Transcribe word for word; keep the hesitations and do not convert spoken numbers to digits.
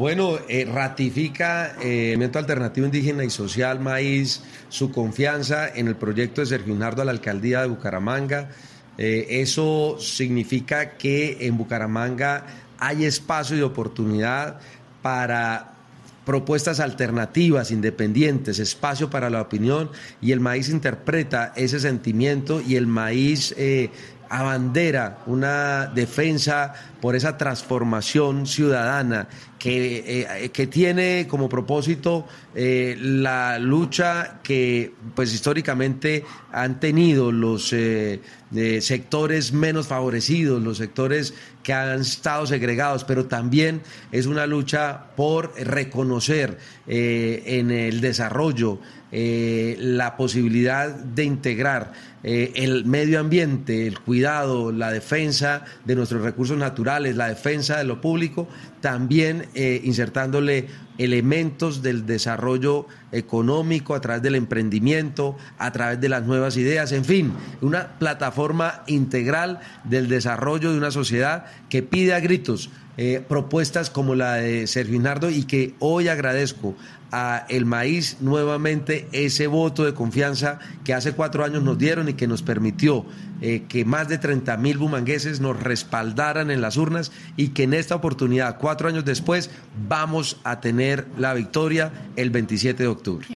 Bueno, eh, ratifica eh, el Movimiento Alternativo Indígena y Social Maíz su confianza en el proyecto de Sergio Inardo a la alcaldía de Bucaramanga. Eh, eso significa que en Bucaramanga hay espacio y oportunidad para propuestas alternativas, independientes, espacio para la opinión, y el maíz interpreta ese sentimiento y el maíz eh, abandera una defensa por esa transformación ciudadana que, eh, que tiene como propósito eh, la lucha que pues históricamente han tenido los eh, eh, sectores menos favorecidos, los sectores que han estado segregados, pero también es una lucha por reconocer eh, en el desarrollo eh, la posibilidad de integrar eh, el medio ambiente, el cuidado, la defensa de nuestros recursos naturales, la defensa de lo público, también eh, insertándole elementos del desarrollo económico a través del emprendimiento, a través de las nuevas ideas, en fin, una plataforma integral del desarrollo de una sociedad que pide a gritos eh, propuestas como la de Sergio Inardo, y que hoy agradezco a el maíz nuevamente ese voto de confianza que hace cuatro años nos dieron y que nos permitió eh, que más de treinta mil bumangueses nos respaldaran en las urnas, y que en esta oportunidad, cuatro años después, vamos a tener la victoria el veintisiete de octubre.